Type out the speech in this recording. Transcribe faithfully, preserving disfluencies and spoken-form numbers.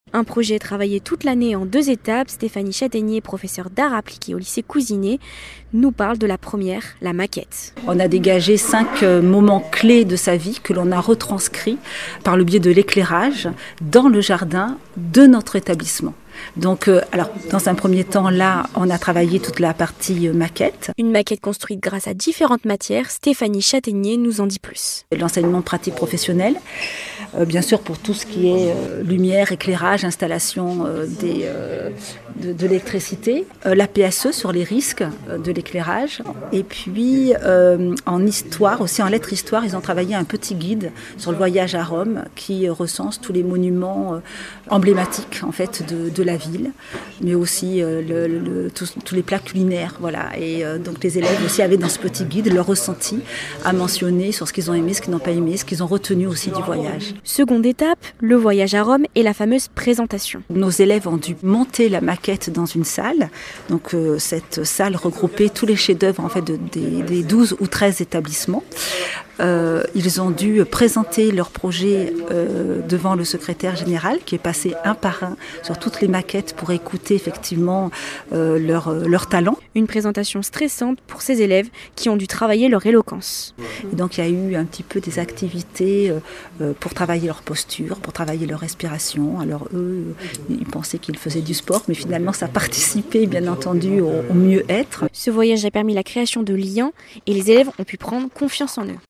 Un projet travaillé toute l'année en deux étapes. Stéphanie Chataignier, professeure d'art appliqué au lycée Cousinet, nous parle de la première, la maquette. On a dégagé cinq moments clés de sa vie que l'on a retranscrits par le biais de l'éclairage dans le jardin de notre établissement. Donc, euh, alors, dans un premier temps, là, on a travaillé toute la partie euh, maquette. Une maquette construite grâce à différentes matières. Stéphanie Chataignier nous en dit plus. L'enseignement pratique professionnel, euh, bien sûr pour tout ce qui est euh, lumière, éclairage, installation euh, des, euh, de, de l'électricité, euh, la P S E sur les risques euh, de l'éclairage, et puis euh, en histoire, aussi en lettres histoire, ils ont travaillé un petit guide sur le voyage à Rome qui euh, recense tous les monuments euh, emblématiques en fait de, de la ville, mais aussi euh, le, le, tous, tous les plats culinaires, voilà. Et euh, donc les élèves aussi avaient dans ce petit guide leur ressenti à mentionner sur ce qu'ils ont aimé, ce qu'ils n'ont pas aimé, ce qu'ils ont retenu aussi du voyage. Seconde étape, le voyage à Rome et la fameuse présentation. Nos élèves ont dû monter la maquette dans une salle. Donc euh, cette salle regroupait tous les chefs-d'œuvre en fait de, des, des douze ou treize établissements. Euh, ils ont dû présenter leur projet euh, devant le secrétaire général qui est passé un par un sur toutes les maquettes pour écouter effectivement euh, leur, leur talent. Une présentation stressante pour ces élèves qui ont dû travailler leur éloquence. Et donc il y a eu un petit peu des activités euh, pour travailler leur posture, pour travailler leur respiration. Alors eux, ils pensaient qu'ils faisaient du sport, mais finalement ça participait bien entendu au, au mieux-être. Ce voyage a permis la création de liens et les élèves ont pu prendre confiance en eux.